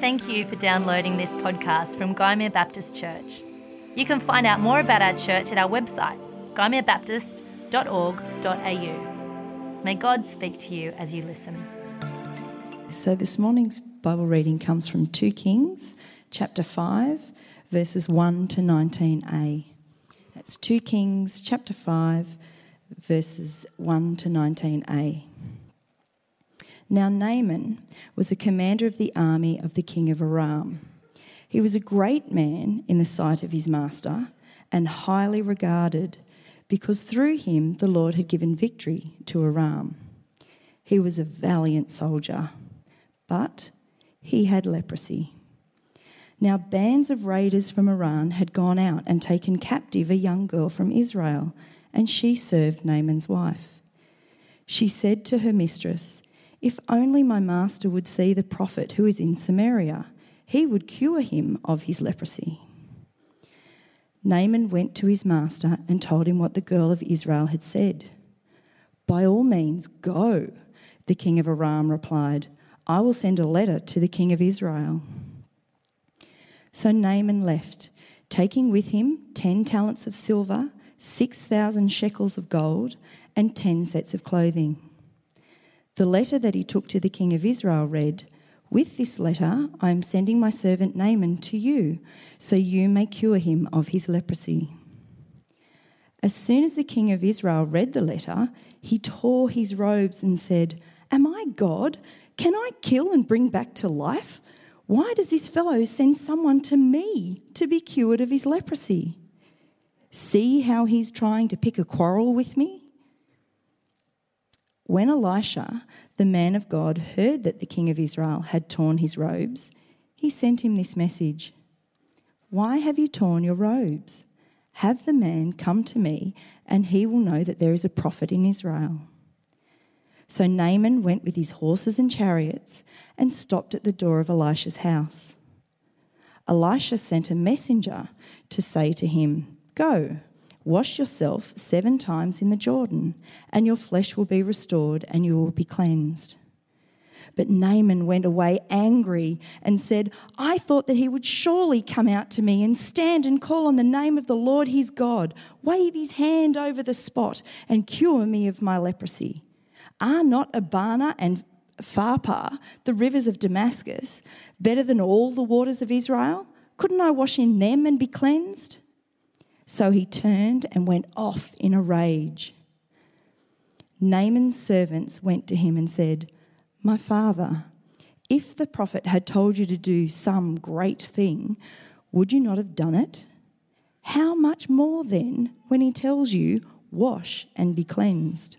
Thank you for downloading this podcast from Gymea Baptist Church. You can find out more about our church at our website, gymeabaptist.org.au. May God speak to you as you listen. So this morning's Bible reading comes from 2 Kings, chapter 5, verses 1 to 19a. That's 2 Kings, chapter 5, verses 1 to 19a. Now Naaman was the commander of the army of the king of Aram. He was a great man in the sight of his master and highly regarded, because through him the Lord had given victory to Aram. He was a valiant soldier, but he had leprosy. Now bands of raiders from Aram had gone out and taken captive a young girl from Israel, and she served Naaman's wife. She said to her mistress, "If only my master would see the prophet who is in Samaria, he would cure him of his leprosy." Naaman went to his master and told him what the girl of Israel had said. "By all means, go," the king of Aram replied. "I will send a letter to the king of Israel." So Naaman left, taking with him 10 talents of silver, 6,000 shekels of gold, and 10 sets of clothing. The letter that he took to the king of Israel read, "With this letter I am sending my servant Naaman to you, so you may cure him of his leprosy." As soon as the king of Israel read the letter, he tore his robes and said, "Am I God? Can I kill and bring back to life? Why does this fellow send someone to me to be cured of his leprosy? See how he's trying to pick a quarrel with me?" When Elisha, the man of God, heard that the king of Israel had torn his robes, he sent him this message: "Why have you torn your robes? Have the man come to me, and he will know that there is a prophet in Israel." So Naaman went with his horses and chariots and stopped at the door of Elisha's house. Elisha sent a messenger to say to him, "Go, wash yourself 7 times in the Jordan, and your flesh will be restored and you will be cleansed." But Naaman went away angry and said, "I thought that he would surely come out to me and stand and call on the name of the Lord his God, wave his hand over the spot and cure me of my leprosy. Are not Abana and Pharpar, the rivers of Damascus, better than all the waters of Israel? Couldn't I wash in them and be cleansed?" So he turned and went off in a rage. Naaman's servants went to him and said, "My father, if the prophet had told you to do some great thing, would you not have done it? How much more then when he tells you, 'Wash and be cleansed'?"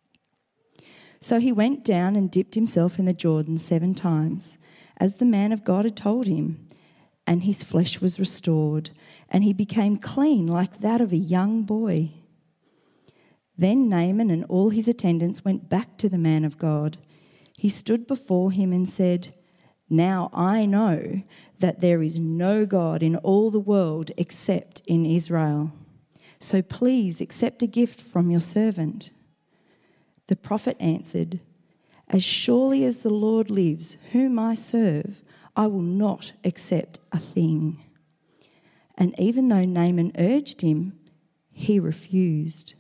So he went down and dipped himself in the Jordan 7 times, as the man of God had told him, and his flesh was restored, and he became clean like that of a young boy. Then Naaman and all his attendants went back to the man of God. He stood before him and said, "Now I know that there is no God in all the world except in Israel. So please accept a gift from your servant." The prophet answered, "As surely as the Lord lives, whom I serve, I will not accept a thing." And even though Naaman urged him, he refused.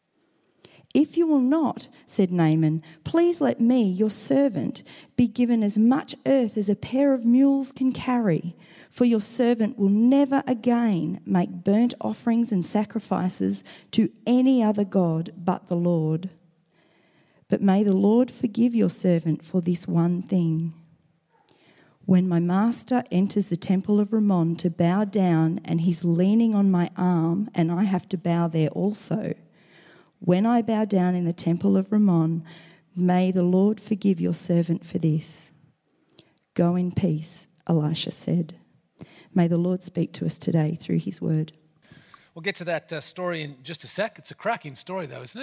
"If you will not," said Naaman, "please let me, your servant, be given as much earth as a pair of mules can carry, for your servant will never again make burnt offerings and sacrifices to any other god but the Lord. But may the Lord forgive your servant for this one thing. When my master enters the temple of Rimmon to bow down and he's leaning on my arm and I have to bow there also, when I bow down in the temple of Rimmon, may the Lord forgive your servant for this." "Go in peace," Elisha said. May the Lord speak to us today through his word. We'll get to that story in just a sec. It's a cracking story though, isn't it?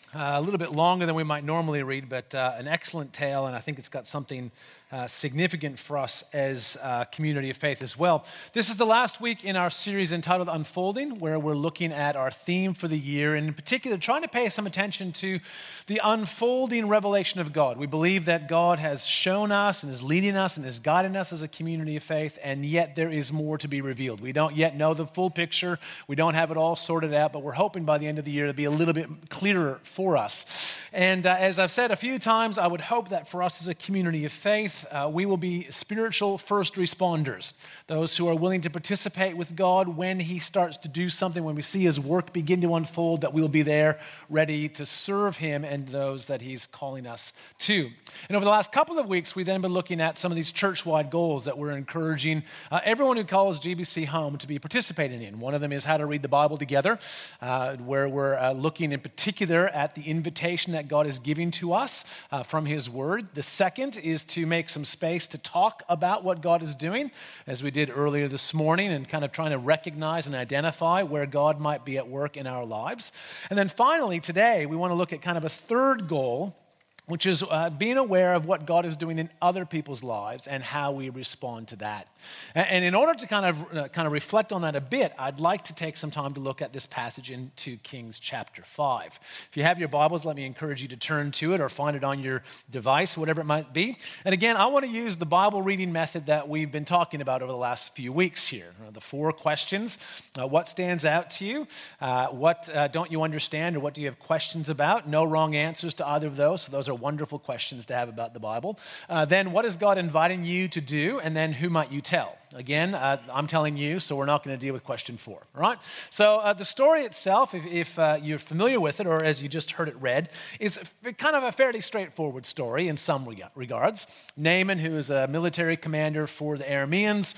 A little bit longer than we might normally read, but an excellent tale, and I think it's got something significant for us as a community of faith as well. This is the last week in our series entitled Unfolding, where we're looking at our theme for the year, and in particular trying to pay some attention to the unfolding revelation of God. We believe that God has shown us and is leading us and is guiding us as a community of faith, and yet there is more to be revealed. We don't yet know the full picture. We don't have it all sorted out, but we're hoping by the end of the year to be a little bit clearer for us. And as I've said a few times, I would hope that for us as a community of faith, we will be spiritual first responders, those who are willing to participate with God when He starts to do something, when we see His work begin to unfold, that we'll be there ready to serve Him and those that He's calling us to. And over the last couple of weeks, we've then been looking at some of these church-wide goals that we're encouraging everyone who calls GBC home to be participating in. One of them is how to read the Bible together, where we're looking in particular at the invitation that God is giving to us from His Word. The second is to make some space to talk about what God is doing, as we did earlier this morning, and kind of trying to recognize and identify where God might be at work in our lives. And then finally, today, we want to look at kind of a third goal, which is being aware of what God is doing in other people's lives and how we respond to that. And in order to kind of reflect on that a bit, I'd like to take some time to look at this passage in 2 Kings chapter 5. If you have your Bibles, let me encourage you to turn to it or find it on your device, whatever it might be. And again, I want to use the Bible reading method that we've been talking about over the last few weeks here. The 4 questions. What stands out to you? What don't you understand, or what do you have questions about? No wrong answers to either of those. So those are wonderful questions to have about the Bible. Then what is God inviting you to do? And then who might you tell? Again, I'm telling you, so we're not going to deal with question 4. All right? So the story itself, if you're familiar with it, or as you just heard it read, is kind of a fairly straightforward story in some regards. Naaman, who is a military commander for the Arameans,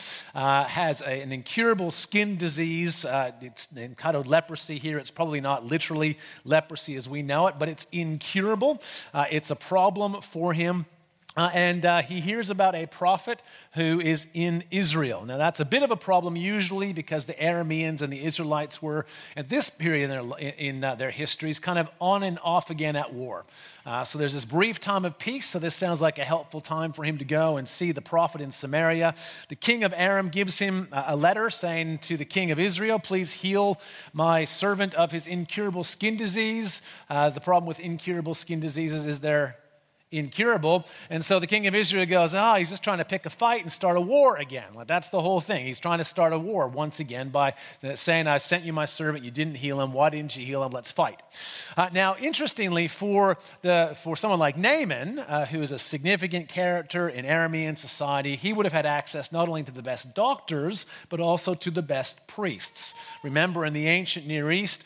has an incurable skin disease. It's entitled leprosy here. It's probably not literally leprosy as we know it, but it's incurable. It's a problem for him. And he hears about a prophet who is in Israel. Now, that's a bit of a problem usually because the Arameans and the Israelites were, at this period in their histories, kind of on and off again at war. So there's this brief time of peace, so this sounds like a helpful time for him to go and see the prophet in Samaria. The king of Aram gives him a letter saying to the king of Israel, please heal my servant of his incurable skin disease. The problem with incurable skin diseases is they're incurable. And so the king of Israel goes, he's just trying to pick a fight and start a war again. Well, that's the whole thing. He's trying to start a war once again by saying, I sent you my servant, you didn't heal him. Why didn't you heal him? Let's fight. Now, interestingly, for someone like Naaman, who is a significant character in Aramean society, he would have had access not only to the best doctors, but also to the best priests. Remember, in the ancient Near East,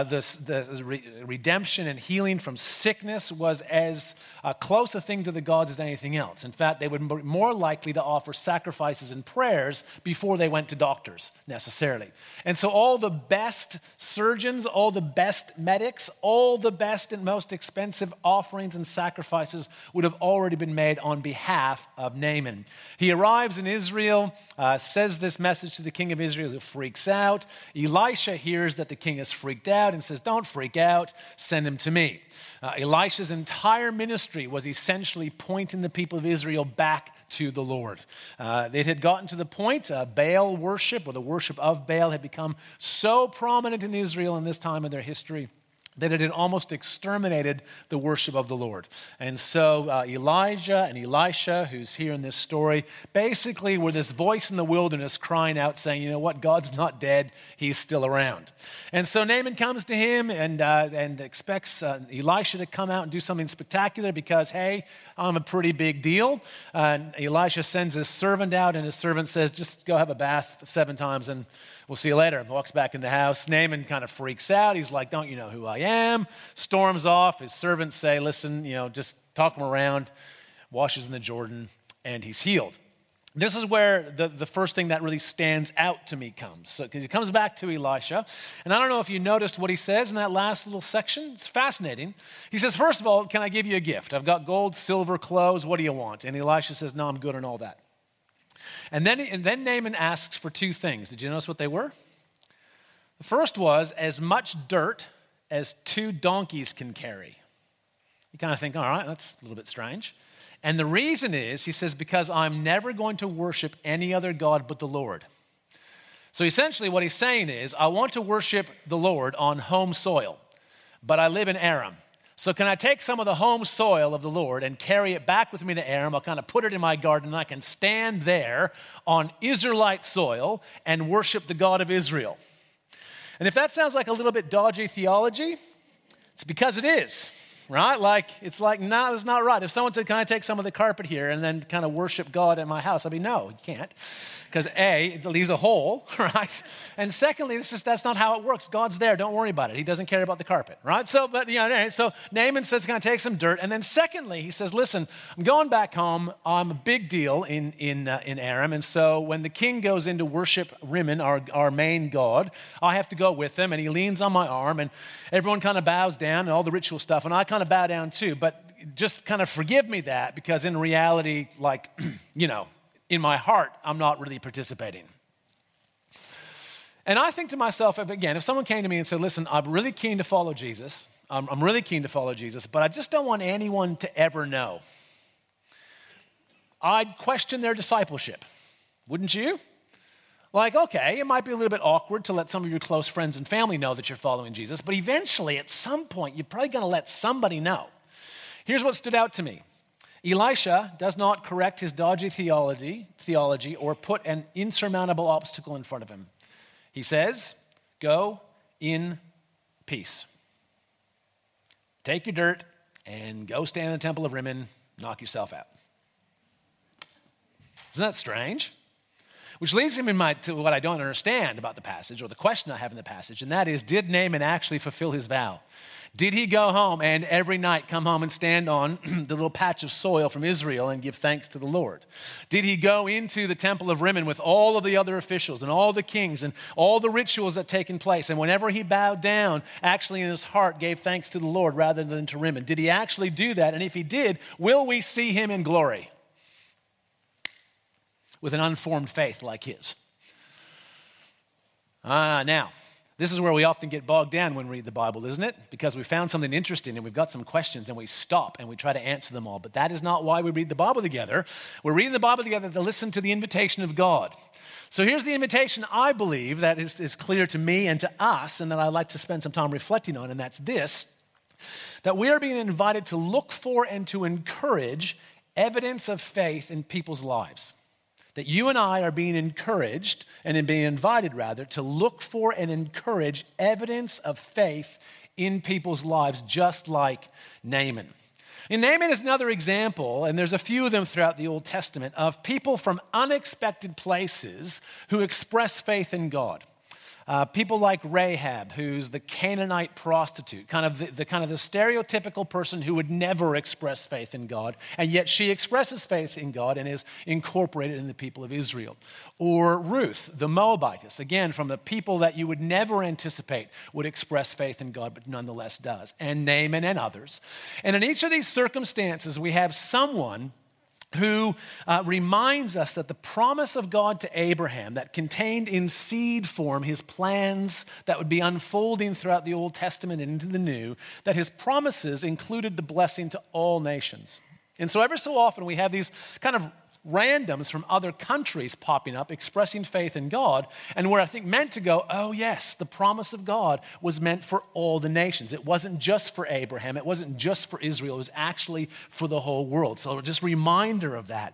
the redemption and healing from sickness was as close a thing to the gods as anything else. In fact, they would be more likely to offer sacrifices and prayers before they went to doctors, necessarily. And so all the best surgeons, all the best medics, all the best and most expensive offerings and sacrifices would have already been made on behalf of Naaman. He arrives in Israel, says this message to the king of Israel, who freaks out. Elisha hears that the king is freaked out and says, don't freak out, send him to me. Elisha's entire ministry was essentially pointing the people of Israel back to the Lord. It had gotten to the point, Baal worship, or the worship of Baal, had become so prominent in Israel in this time of their history that it had almost exterminated the worship of the Lord. And so Elijah and Elisha, who's here in this story, basically were this voice in the wilderness crying out saying, you know what, God's not dead, he's still around. And so Naaman comes to him and expects Elisha to come out and do something spectacular because, hey, I'm a pretty big deal. And Elisha sends his servant out, and his servant says, just go have a bath 7 times and we'll see you later. Walks back in the house. Naaman kind of freaks out. He's like, don't you know who I am? Storms off. His servants say, listen, just talk him around. Washes in the Jordan, and he's healed. This is where the first thing that really stands out to me comes. Because he comes back to Elisha. And I don't know if you noticed what he says in that last little section. It's fascinating. He says, first of all, can I give you a gift? I've got gold, silver, clothes. What do you want? And Elisha says, no, I'm good on all that. And then Naaman asks for 2 things. Did you notice what they were? The first was as much dirt as 2 donkeys can carry. You kind of think, all right, that's a little bit strange. And the reason is, he says, because I'm never going to worship any other God but the Lord. So essentially what he's saying is, I want to worship the Lord on home soil, but I live in Aram. So can I take some of the home soil of the Lord and carry it back with me to Aram? I'll kind of put it in my garden, and I can stand there on Israelite soil and worship the God of Israel. And if that sounds like a little bit dodgy theology, it's because it is, right? It's like, no, that's not right. If someone said, can I take some of the carpet here and then kind of worship God at my house? I'd be, no, you can't. Because A, it leaves a hole, right? And secondly, that's not how it works. God's there. Don't worry about it. He doesn't care about the carpet, right? So Naaman says, can I take some dirt? And then secondly, he says, listen, I'm going back home. I'm a big deal in Aram. And so when the king goes in to worship Rimmon, our main god, I have to go with him. And he leans on my arm, and everyone kind of bows down and all the ritual stuff. And I kind of bow down too. But just kind of forgive me that, because in reality, in my heart, I'm not really participating. And I think to myself, if someone came to me and said, listen, I'm really keen to follow Jesus. I'm really keen to follow Jesus, but I just don't want anyone to ever know. I'd question their discipleship. Wouldn't you? Okay, it might be a little bit awkward to let some of your close friends and family know that you're following Jesus, but eventually, at some point, you're probably going to let somebody know. Here's what stood out to me. Elisha does not correct his dodgy theology or put an insurmountable obstacle in front of him. He says, go in peace. Take your dirt and go stand in the temple of Rimmon, knock yourself out. Isn't that strange? Which leads him to what I don't understand about the passage, or the question I have in the passage, and that is, did Naaman actually fulfill his vow? Did he go home and every night come home and stand on the little patch of soil from Israel and give thanks to the Lord? Did he go into the temple of Rimmon with all of the other officials and all the kings and all the rituals that taken place? And whenever he bowed down, actually in his heart gave thanks to the Lord rather than to Rimmon? Did he actually do that? And if he did, will we see him in glory with an unformed faith like his? Now, this is where we often get bogged down when we read the Bible, isn't it? Because we found something interesting and we've got some questions and we stop and we try to answer them all. But that is not why we read the Bible together. We're reading the Bible together to listen to the invitation of God. So here's the invitation I believe that is clear to me and to us, and that I'd like to spend some time reflecting on, and that's this: that we are being invited to look for and to encourage evidence of faith in people's lives. That you and I are being encouraged, and being invited rather, to look for and encourage evidence of faith in people's lives, just like Naaman. And Naaman is another example, and there's a few of them throughout the Old Testament, of people from unexpected places who express faith in God. People like Rahab, who's the Canaanite prostitute, kind of the stereotypical person who would never express faith in God, and yet she expresses faith in God and is incorporated in the people of Israel. Or Ruth, the Moabitess, again, from the people that you would never anticipate would express faith in God, but nonetheless does. And Naaman and others. And in each of these circumstances, we have someone who reminds us that the promise of God to Abraham, that contained in seed form his plans that would be unfolding throughout the Old Testament and into the New, that his promises included the blessing to all nations. And so ever so often we have these kind of randoms from other countries popping up expressing faith in God, and we're, I think, meant to go, oh yes, the promise of God was meant for all the nations. It wasn't just for Abraham. It wasn't just for Israel. It was actually for the whole world. So just a reminder of that.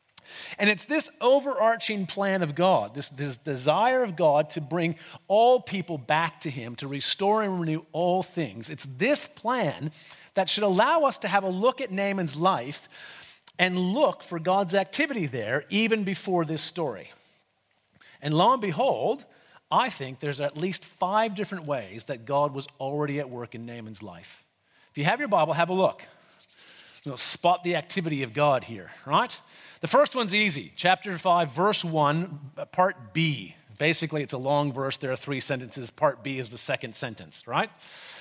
And it's this overarching plan of God, this desire of God to bring all people back to him, to restore and renew all things. It's this plan that should allow us to have a look at Naaman's life and look for God's activity there even before this story. And lo and behold, I think there's at least 5 different ways that God was already at work in Naaman's life. If you have your Bible, have a look. Spot the activity of God here, right? The first one's easy. Chapter 5, verse 1, part B. Basically, it's a long verse. There are 3 sentences. Part B is the second sentence, right?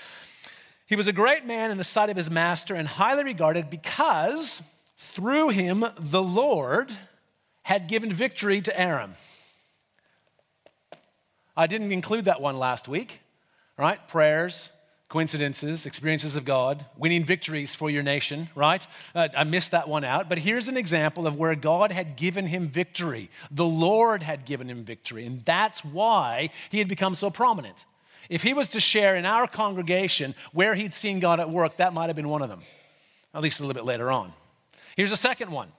He was a great man in the sight of his master and highly regarded because through him, the Lord had given victory to Aram. I didn't include that one last week, right? Prayers, coincidences, experiences of God, winning victories for your nation, right? I missed that one out. But here's an example of where God had given him victory. The Lord had given him victory, and that's why he had become so prominent. If he was to share in our congregation where he'd seen God at work, that might have been one of them, at least a little bit later on. Here's a second one.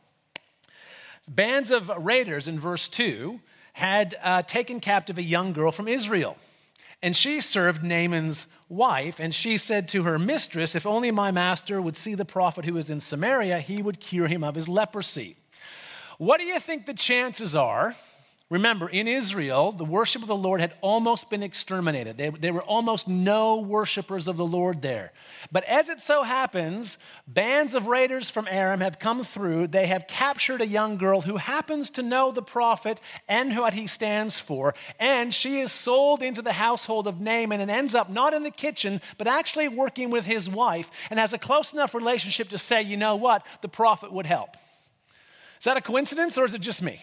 Bands of raiders in verse 2 had taken captive a young girl from Israel. And she served Naaman's wife, and she said to her mistress, if only my master would see the prophet who is in Samaria, he would cure him of his leprosy. What do you think the chances are? Remember, in Israel, the worship of the Lord had almost been exterminated. There were almost no worshipers of the Lord there. But as it so happens, bands of raiders from Aram have come through. They have captured a young girl who happens to know the prophet and what he stands for. And she is sold into the household of Naaman and ends up not in the kitchen, but actually working with his wife and has a close enough relationship to say, you know what, the prophet would help. Is that a coincidence or is it just me?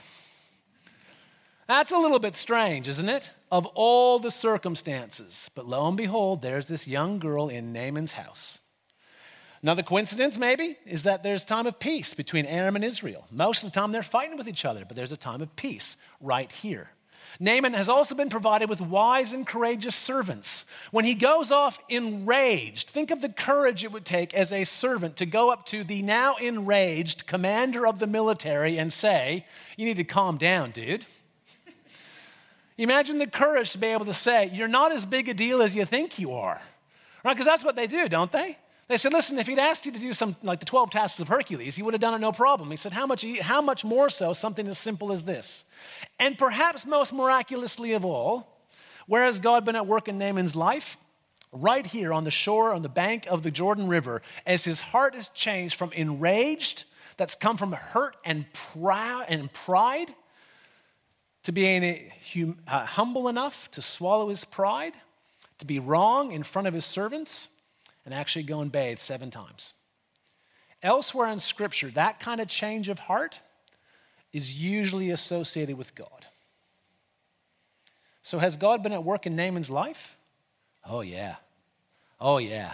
That's a little bit strange, isn't it? Of all the circumstances. But lo and behold, there's this young girl in Naaman's house. Another coincidence, maybe, is that there's time of peace between Aram and Israel. Most of the time they're fighting with each other, but there's a time of peace right here. Naaman has also been provided with wise and courageous servants. When he goes off enraged, think of the courage it would take as a servant to go up to the now enraged commander of the military and say, you need to calm down, dude. Imagine the courage to be able to say, you're not as big a deal as you think you are. Right? Because that's what they do, don't they? They said, listen, if he'd asked you to do some, like the 12 tasks of Hercules, you would have done it no problem. He said, how much more so something as simple as this? And perhaps most miraculously of all, where has God been at work in Naaman's life? Right here on the shore, on the bank of the Jordan River, as his heart is changed from enraged, that's come from hurt and pride, to being humble enough to swallow his pride, to be wrong in front of his servants, and actually go and bathe 7 times. Elsewhere in Scripture, that kind of change of heart is usually associated with God. So has God been at work in Naaman's life? Oh yeah. Oh yeah.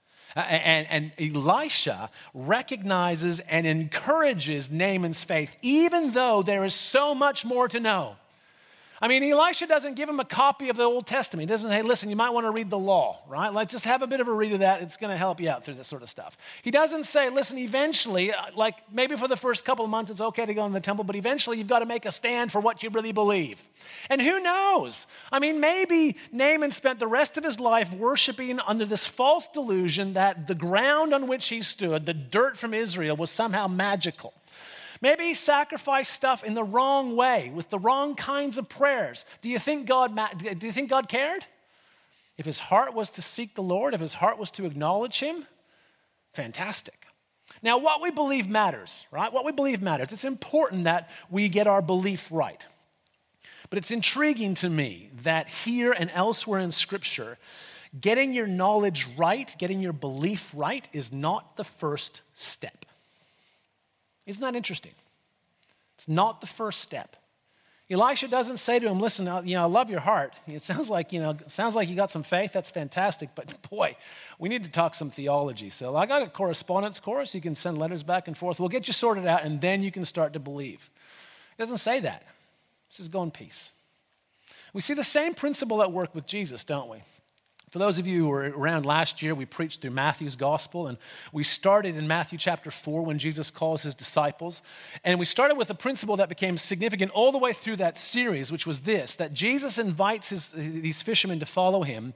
And Elisha recognizes and encourages Naaman's faith, even though there is so much more to know. I mean, Elisha doesn't give him a copy of the Old Testament. He doesn't say, listen, you might want to read the law, right? Like, just have a bit of a read of that. It's going to help you out through this sort of stuff. He doesn't say, listen, eventually, like maybe for the first couple of months, it's okay to go in the temple, but eventually you've got to make a stand for what you really believe. And who knows? I mean, maybe Naaman spent the rest of his life worshiping under this false delusion that the ground on which he stood, the dirt from Israel, was somehow magical. Maybe he sacrificed stuff in the wrong way, with the wrong kinds of prayers. Do you think God cared? If his heart was to seek the Lord, if his heart was to acknowledge him, fantastic. Now, what we believe matters, right? What we believe matters. It's important that we get our belief right. But it's intriguing to me that here and elsewhere in Scripture, getting your knowledge right, getting your belief right, is not the first step. Isn't that interesting? It's not the first step. Elisha doesn't say to him, listen, I love your heart. It sounds like you got some faith. That's fantastic. But boy, we need to talk some theology. So I got a correspondence course. You can send letters back and forth. We'll get you sorted out, and then you can start to believe. It doesn't say that. It says go in peace. We see the same principle at work with Jesus, don't we? For those of you who were around last year, we preached through Matthew's gospel, and we started in Matthew chapter 4 when Jesus calls his disciples. And we started with a principle that became significant all the way through that series, which was this, that Jesus invites these fishermen to follow him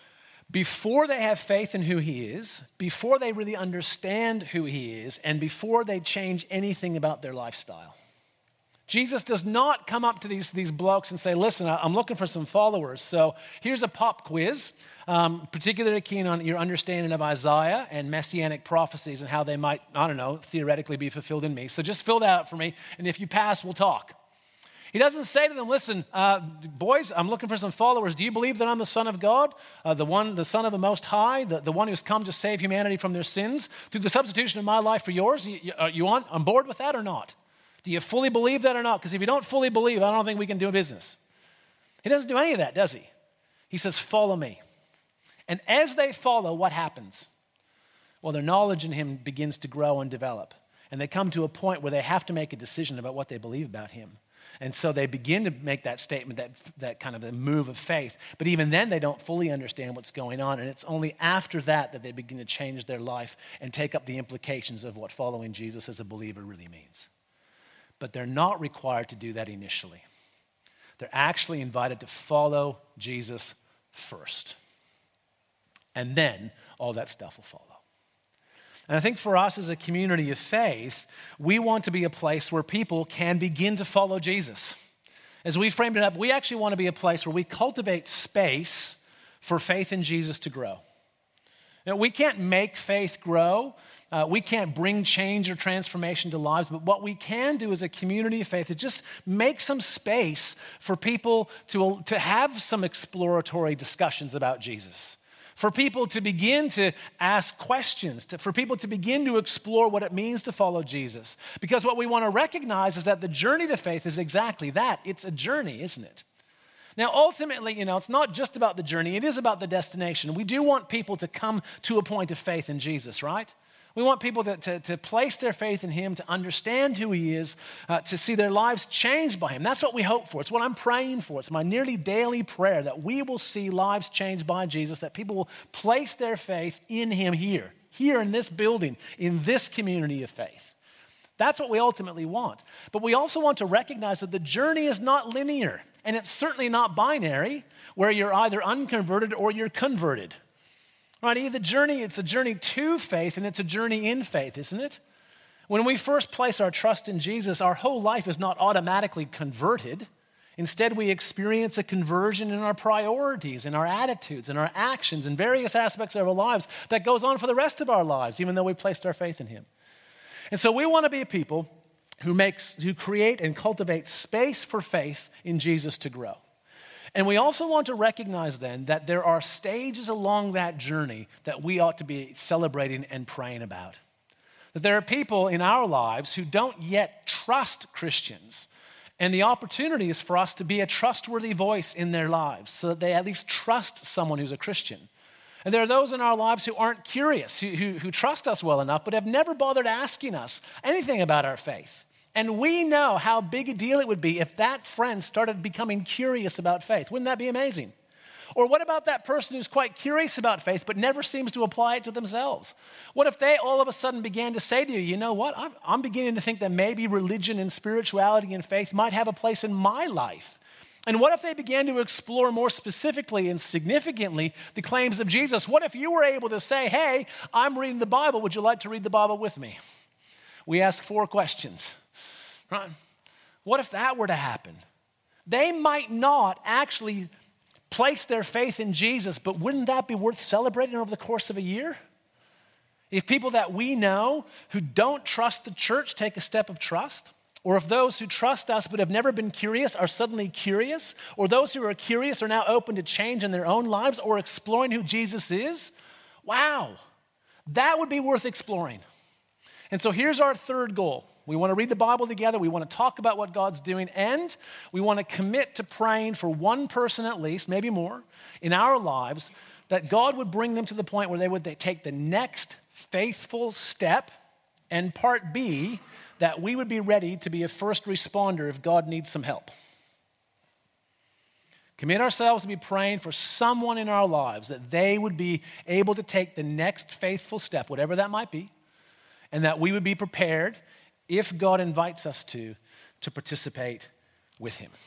before they have faith in who he is, before they really understand who he is, and before they change anything about their lifestyle. Jesus does not come up to these blokes and say, listen, I'm looking for some followers. So here's a pop quiz, particularly keen on your understanding of Isaiah and messianic prophecies and how they might, theoretically be fulfilled in me. So just fill that out for me, and if you pass, we'll talk. He doesn't say to them, listen, boys, I'm looking for some followers. Do you believe that I'm the Son of God, the Son of the Most High, the one who's come to save humanity from their sins through the substitution of my life for yours? You on board with that or not? Do you fully believe that or not? Because if you don't fully believe, I don't think we can do business. He doesn't do any of that, does he? He says, follow me. And as they follow, what happens? Well, their knowledge in him begins to grow and develop. And they come to a point where they have to make a decision about what they believe about him. And so they begin to make that statement, that kind of a move of faith. But even then, they don't fully understand what's going on. And it's only after that that they begin to change their life and take up the implications of what following Jesus as a believer really means. But they're not required to do that initially. They're actually invited to follow Jesus first. And then all that stuff will follow. And I think for us as a community of faith, we want to be a place where people can begin to follow Jesus. As we framed it up, we actually want to be a place where we cultivate space for faith in Jesus to grow. Now, we can't make faith grow. We can't bring change or transformation to lives. But what we can do as a community of faith is just make some space for people to have some exploratory discussions about Jesus. For people to begin to ask questions, for people to begin to explore what it means to follow Jesus. Because what we want to recognize is that the journey to faith is exactly that. It's a journey, isn't it? Now, ultimately, it's not just about the journey. It is about the destination. We do want people to come to a point of faith in Jesus, right? We want people to place their faith in him, to understand who he is, to see their lives changed by him. That's what we hope for. It's what I'm praying for. It's my nearly daily prayer that we will see lives changed by Jesus, that people will place their faith in him here in this building, in this community of faith. That's what we ultimately want. But we also want to recognize that the journey is not linear, and it's certainly not binary, where you're either unconverted or you're converted. Right, it's a journey to faith and it's a journey in faith, isn't it? When we first place our trust in Jesus, our whole life is not automatically converted. Instead, we experience a conversion in our priorities, in our attitudes, in our actions, in various aspects of our lives that goes on for the rest of our lives, even though we placed our faith in him. And so we want to be a people who create and cultivate space for faith in Jesus to grow. And we also want to recognize then that there are stages along that journey that we ought to be celebrating and praying about. That there are people in our lives who don't yet trust Christians. And the opportunity is for us to be a trustworthy voice in their lives so that they at least trust someone who's a Christian. And there are those in our lives who aren't curious, who trust us well enough, but have never bothered asking us anything about our faith. And we know how big a deal it would be if that friend started becoming curious about faith. Wouldn't that be amazing? Or what about that person who's quite curious about faith but never seems to apply it to themselves? What if they all of a sudden began to say to you, you know what, I'm beginning to think that maybe religion and spirituality and faith might have a place in my life. And what if they began to explore more specifically and significantly the claims of Jesus? What if you were able to say, hey, I'm reading the Bible. Would you like to read the Bible with me? We ask 4 questions. Right? What if that were to happen? They might not actually place their faith in Jesus, but wouldn't that be worth celebrating over the course of a year? If people that we know who don't trust the church take a step of trust, or if those who trust us but have never been curious are suddenly curious, or those who are curious are now open to change in their own lives or exploring who Jesus is, wow, that would be worth exploring. And so here's our third goal. We want to read the Bible together. We want to talk about what God's doing. And we want to commit to praying for one person at least, maybe more, in our lives, that God would bring them to the point where they would take the next faithful step. And part B, that we would be ready to be a first responder if God needs some help. Commit ourselves to be praying for someone in our lives that they would be able to take the next faithful step, whatever that might be, and that we would be prepared, if God invites us to participate with him.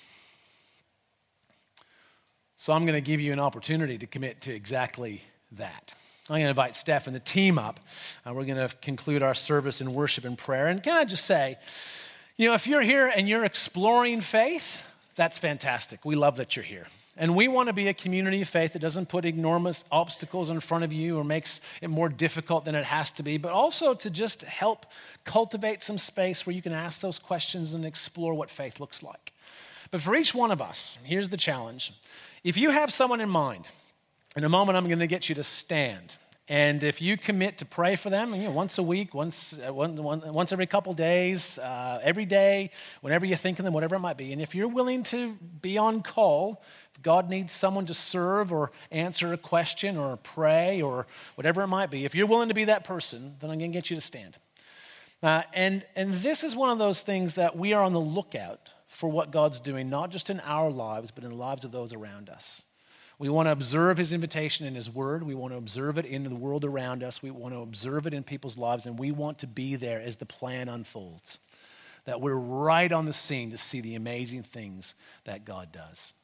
So I'm going to give you an opportunity to commit to exactly that. I'm going to invite Steph and the team up. We're going to conclude our service in worship and prayer. And can I just say, if you're here and you're exploring faith, that's fantastic. We love that you're here. And we want to be a community of faith that doesn't put enormous obstacles in front of you or makes it more difficult than it has to be, but also to just help cultivate some space where you can ask those questions and explore what faith looks like. But for each one of us, here's the challenge. If you have someone in mind, in a moment I'm going to get you to stand. And if you commit to pray for them, once a week, once every couple days, every day, whenever you think of them, whatever it might be, and if you're willing to be on call, if God needs someone to serve or answer a question or pray or whatever it might be, if you're willing to be that person, then I'm going to get you to stand. And this is one of those things that we are on the lookout for what God's doing, not just in our lives, but in the lives of those around us. We want to observe his invitation in his word. We want to observe it in the world around us. We want to observe it in people's lives, and we want to be there as the plan unfolds, that we're right on the scene to see the amazing things that God does.